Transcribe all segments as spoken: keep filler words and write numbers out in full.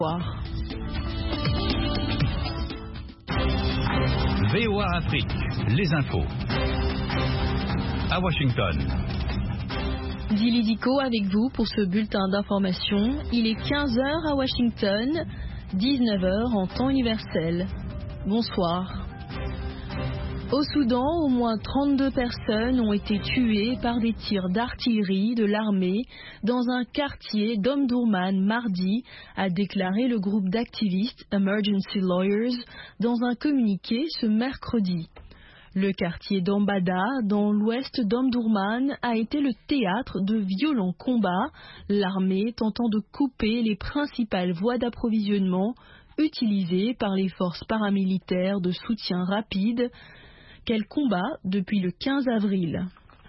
Soir. V O A Afrique, les infos. À Washington. Dili Diko avec vous pour ce bulletin d'information. Il est quinze heures à Washington, dix-neuf heures en temps universel. Bonsoir. Au Soudan, au moins trente-deux personnes ont été tuées par des tirs d'artillerie de l'armée dans un quartier d'Omdurman mardi, a déclaré le groupe d'activistes Emergency Lawyers dans un communiqué ce mercredi. Le quartier d'Ambada, dans l'ouest d'Omdurman, a été le théâtre de violents combats, l'armée tentant de couper les principales voies d'approvisionnement utilisées par les forces paramilitaires de soutien rapide qu'elle combat depuis le quinze avril.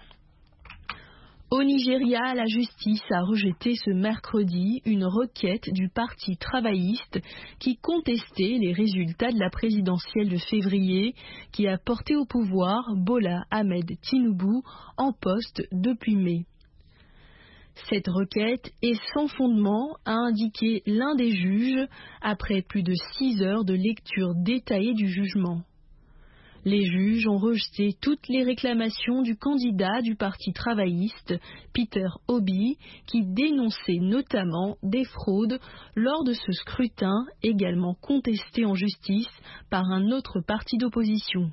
Au Nigeria, la justice a rejeté ce mercredi une requête du Parti travailliste qui contestait les résultats de la présidentielle de février qui a porté au pouvoir Bola Ahmed Tinubu en poste depuis mai. Cette requête est sans fondement, a indiqué l'un des juges après plus de six heures de lecture détaillée du jugement. Les juges ont rejeté toutes les réclamations du candidat du Parti travailliste, Peter Obi, qui dénonçait notamment des fraudes lors de ce scrutin, également contesté en justice par un autre parti d'opposition.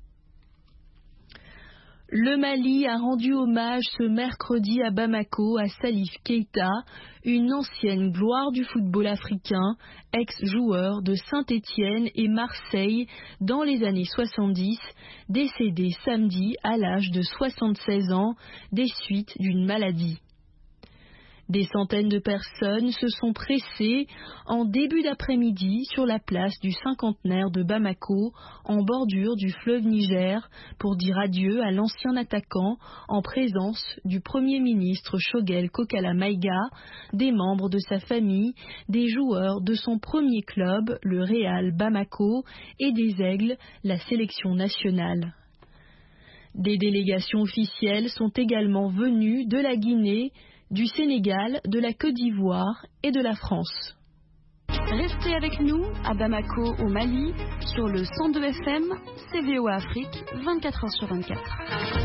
Le Mali a rendu hommage ce mercredi à Bamako à Salif Keita, une ancienne gloire du football africain, ex-joueur de Saint-Étienne et Marseille dans les années soixante-dix, décédé samedi à l'âge de soixante-seize ans des suites d'une maladie. Des centaines de personnes se sont pressées en début d'après-midi sur la place du cinquantenaire de Bamako, en bordure du fleuve Niger, pour dire adieu à l'ancien attaquant en présence du Premier ministre Choguel Kokala Maïga, des membres de sa famille, des joueurs de son premier club, le Real Bamako, et des Aigles, la sélection nationale. Des délégations officielles sont également venues de la Guinée, du Sénégal, de la Côte d'Ivoire et de la France. Restez avec nous à Bamako au Mali sur le cent deux F M, C V O A Afrique, vingt-quatre heures sur vingt-quatre.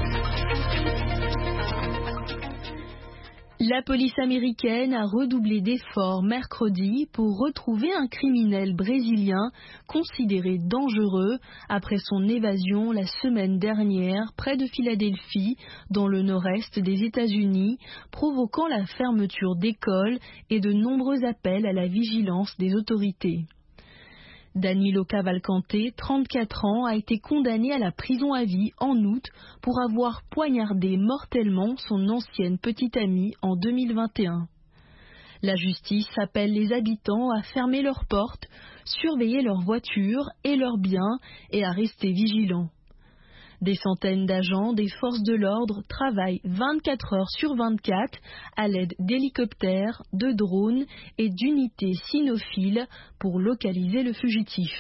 La police américaine a redoublé d'efforts mercredi pour retrouver un criminel brésilien considéré dangereux après son évasion la semaine dernière près de Philadelphie, dans le nord-est des États-Unis, provoquant la fermeture d'écoles et de nombreux appels à la vigilance des autorités. Danilo Cavalcante, trente-quatre ans, a été condamné à la prison à vie en août pour avoir poignardé mortellement son ancienne petite amie en deux mille vingt et un. La justice appelle les habitants à fermer leurs portes, surveiller leurs voitures et leurs biens et à rester vigilants. Des centaines d'agents des forces de l'ordre travaillent vingt-quatre heures sur vingt-quatre à l'aide d'hélicoptères, de drones et d'unités cynophiles pour localiser le fugitif.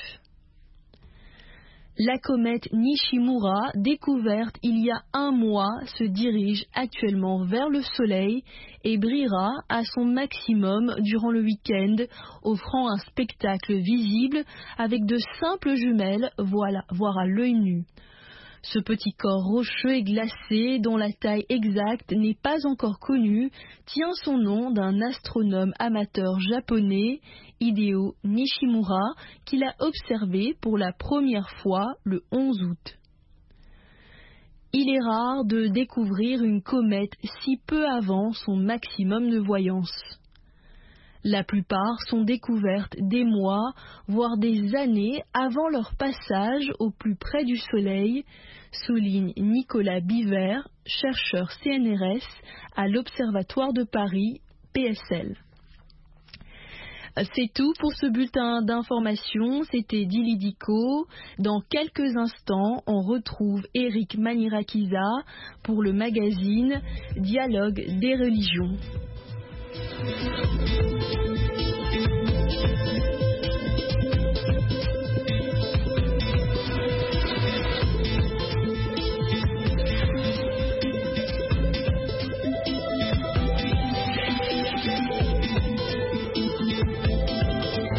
La comète Nishimura, découverte il y a un mois, se dirige actuellement vers le Soleil et brillera à son maximum durant le week-end, offrant un spectacle visible avec de simples jumelles, voilà, voire à l'œil nu. Ce petit corps rocheux et glacé, dont la taille exacte n'est pas encore connue, tient son nom d'un astronome amateur japonais, Hideo Nishimura, qui l'a observé pour la première fois le onze août. Il est rare de découvrir une comète si peu avant son maximum de voyance. La plupart sont découvertes des mois, voire des années avant leur passage au plus près du Soleil, souligne Nicolas Biver, chercheur C N R S à l'Observatoire de Paris, P S L. C'est tout pour ce bulletin d'information. C'était Dili Diko. Dans quelques instants, on retrouve Eric Manirakiza pour le magazine Dialogue des religions.